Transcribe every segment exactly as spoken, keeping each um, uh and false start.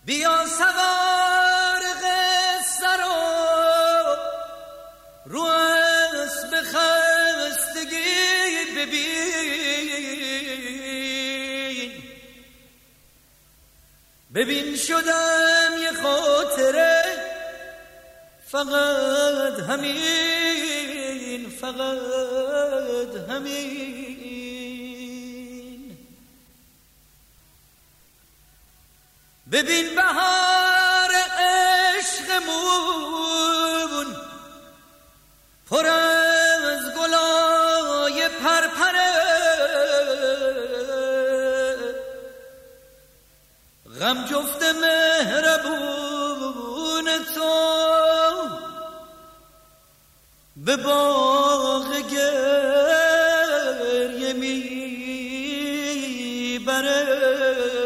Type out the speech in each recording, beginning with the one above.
بیا سوار قصه رو رو اسب خستگی ببین، ببین شدم یه خاطره، فقط همین، فقط همین. ببین بهار عشقمون پر از گلای پرپره، غم جفت مهربون تو به باغ گریه میبره.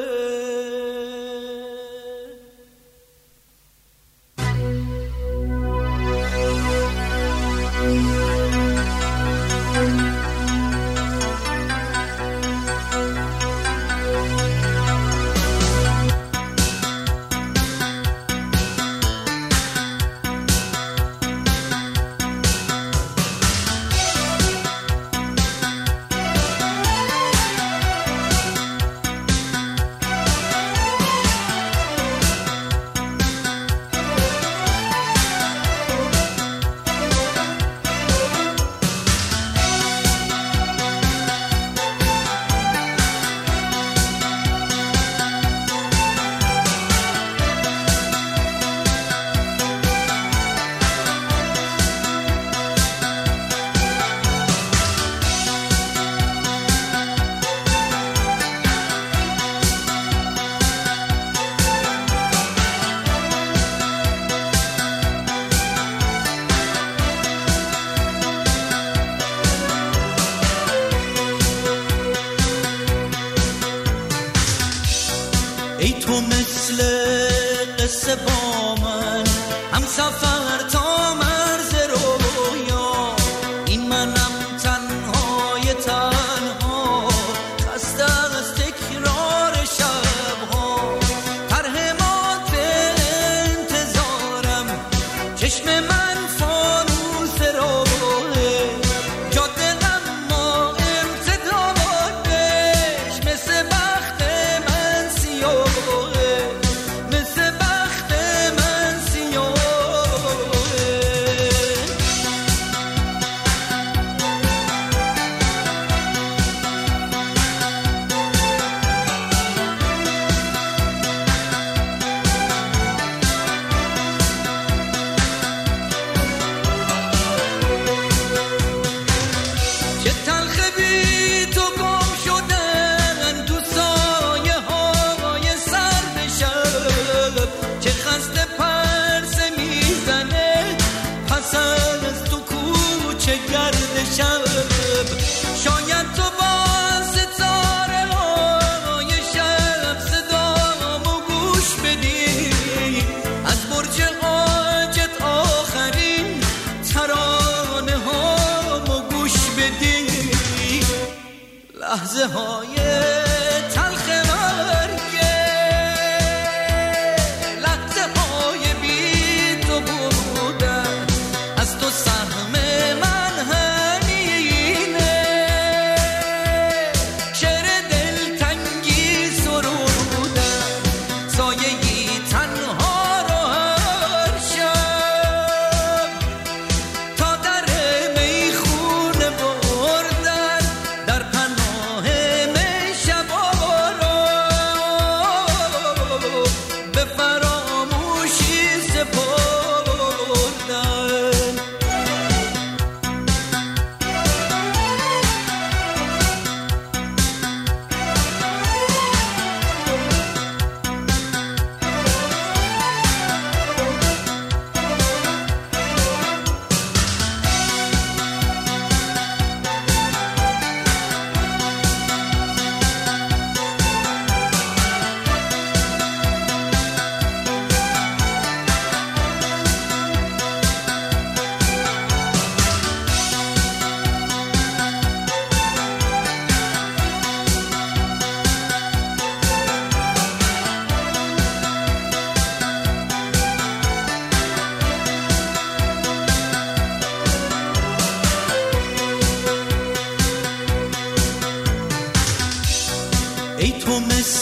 ای تو مثل قصه با من هم سفر تا مرز رویا، این منم تنهای تنها خسته از تکرار شبها، ترهمات انتظارم چشم من فانوس راهه، جاده غما امتدادش مثل بخت من سیاه، مثل بخت من سیاه. چه تلخ بی تو گم شدن تو سایه های سرد شب، چه خسته پرسه میزنه پس از تو کوچه گرد شب. شاید تو با ستاره های شب صدامو گوش بدی، از برج عاجت آخرین ترانه هامو گوش بدی، لحظه های تلخ مرگه، لحظه های بی تو بودن، از تو سهم من همینه، شعر دلتنگی سرودن، سایه‌ای تنها رو هر شب تا در میخونه بردن، در پناه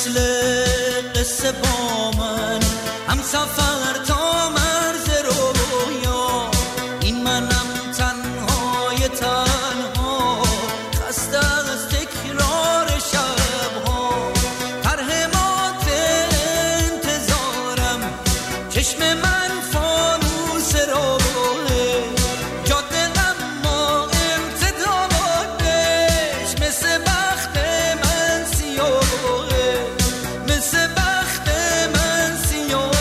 مثل قصه با من هم سفر تا مرز رویا، این منم تنهای تنها خسته از تکرار شبها، طرح مات انتظارم چشم من فانوس راهه، جاده اما امتدادش مثل بخت من سیاهه، مثل بخت من سیاهه.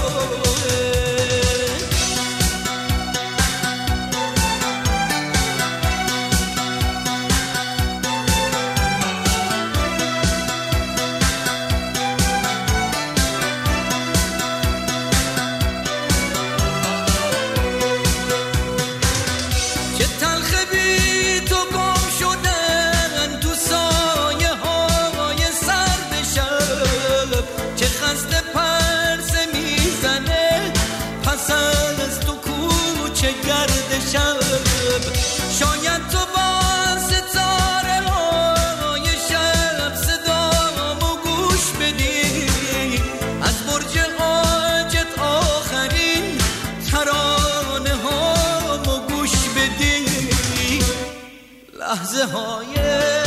چه تلخ بی تو گم شدن تو سایه های سرد شب، چه خسته پرسه میزنه پس از تو کوچه گرد شب، شاید تو با ستاره های شب صدامو گوش بدی، از برج حاجت آخرین ترانه هامو گوش بدی، لحظه های